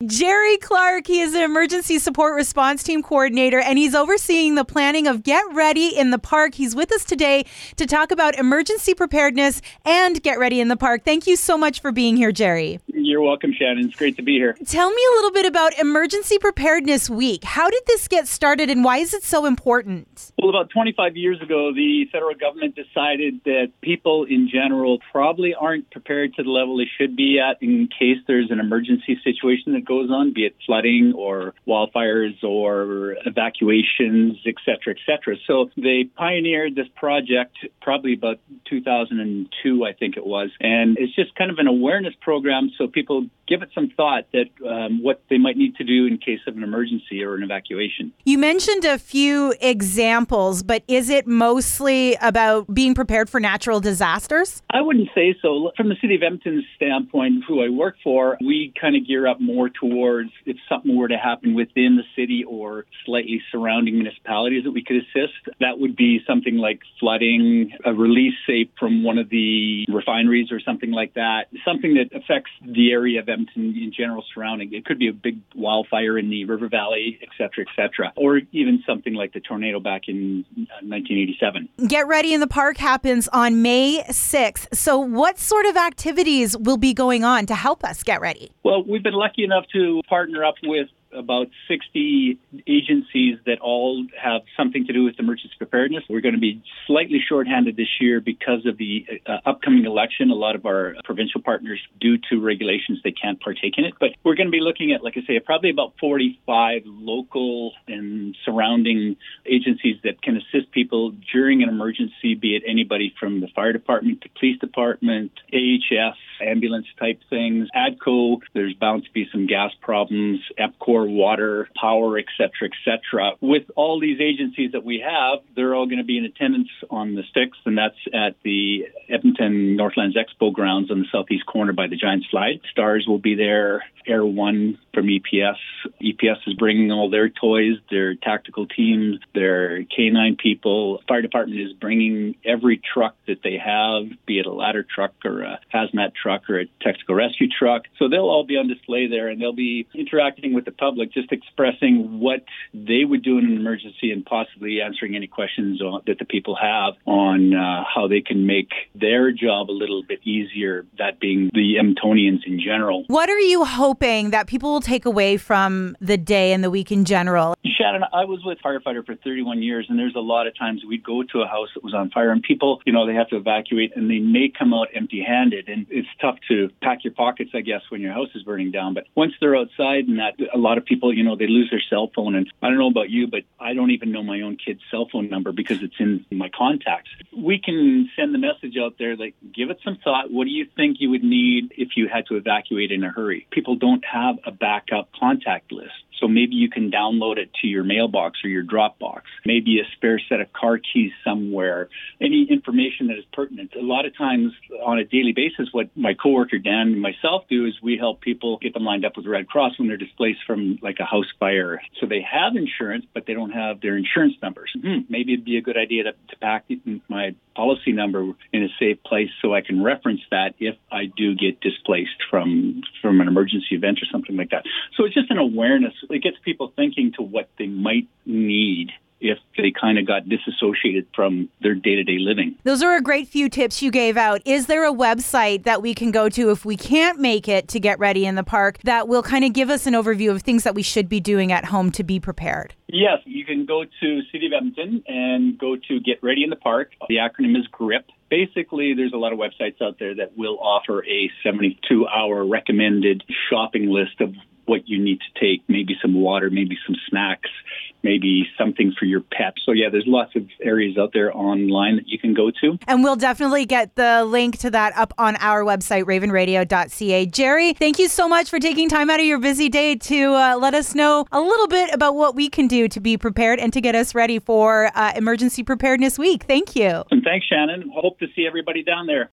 Jerry Clark, he is an emergency support response team coordinator, and he's overseeing the planning of Get Ready in the Park. He's with us today to talk about emergency preparedness and Get Ready in the Park. Thank you so much for being here, Jerry. You're welcome, Shannon. It's great to be here. Tell me a little bit about Emergency Preparedness Week. How did this get started and why is it so important? Well, about 25 years ago, the federal government decided that people in general probably aren't prepared to the level they should be at in case there's an emergency situation that goes on, be it flooding or wildfires or evacuations, et cetera, et cetera. So they pioneered this project probably about 2002, I think it was. And it's just kind of an awareness program so people give it some thought that what they might need to do in case of an emergency or an evacuation. You mentioned a few examples, but is it mostly about being prepared for natural disasters? I wouldn't say so. From the City of Edmonton's standpoint, who I work for, we kind of gear up more towards if something were to happen within the city or slightly surrounding municipalities that we could assist. That would be something like flooding, a release, say, from one of the refineries or something like that, something that affects the area of Edmonton in general surrounding. It could be a big wildfire in the River Valley, et cetera, or even something like the tornado back in 1987. Get Ready in the Park happens on May 6th. So what sort of activities will be going on to help us get ready? Well, we've been lucky enough to partner up with about 60 agencies that all have something to do with emergency preparedness. We're going to be slightly shorthanded this year because of the upcoming election. A lot of our provincial partners, due to regulations, they can't partake in it. But we're going to be looking at, like I say, probably about 45 local and surrounding agencies that can assist people during an emergency, be it anybody from the fire department to police department, AHS, ambulance type things, ADCO. There's bound to be some gas problems, EPCOR, water, power, et cetera. With all these agencies that we have, they're all going to be in attendance on the 6th, and that's at the Edmonton Northlands Expo grounds on the southeast corner by the Giant Slide. STARS will be there, Air One from EPS. EPS is bringing all their toys, their tactical teams, their K9 people. Fire department is bringing every truck that they have, be it a ladder truck or a hazmat truck or a tactical rescue truck. So they'll all be on display there, and they'll be interacting with the public, just expressing what they would do in an emergency and possibly answering any questions that the people have on how they can make their job a little bit easier, that being the Edmontonians in general. What are you hoping that people will take away from the day and the week in general? Shannon, I was with firefighter for 31 years, and there's a lot of times we'd go to a house that was on fire, and people, they have to evacuate, and they may come out empty-handed, and it's tough to pack your pockets, I guess, when your house is burning down. But once they're outside, and that a lot of people, they lose their cell phone, and I don't know about you, but I don't even know my own kid's cell phone number because it's in my contacts. We can send the message out there, like, give it some thought. What do you think you would need if you had to evacuate in a hurry? People don't have a backup contact list. So maybe you can download it to your mailbox or your Dropbox. Maybe a spare set of car keys somewhere. Any information that is pertinent. A lot of times on a daily basis, what my coworker Dan and myself do is we help people get them lined up with the Red Cross when they're displaced from like a house fire. So they have insurance, but they don't have their insurance numbers. Maybe it'd be a good idea to pack my policy number in a safe place so I can reference that if I do get displaced from an emergency event or something like that. So it's just an awareness. It gets people thinking to what they might need if they kind of got disassociated from their day-to-day living. Those are a great few tips you gave out. Is there a website that we can go to if we can't make it to Get Ready in the Park that will kind of give us an overview of things that we should be doing at home to be prepared? Yes, you can go to City of Edmonton and go to Get Ready in the Park. The acronym is GRIP. Basically, there's a lot of websites out there that will offer a 72-hour recommended shopping list of what you need to take, maybe some water, maybe some snacks, maybe something for your pet. So yeah, there's lots of areas out there online that you can go to. And we'll definitely get the link to that up on our website, ravenradio.ca. Jerry, thank you so much for taking time out of your busy day to let us know a little bit about what we can do to be prepared and to get us ready for Emergency Preparedness Week. Thank you. And thanks, Shannon. Hope to see everybody down there.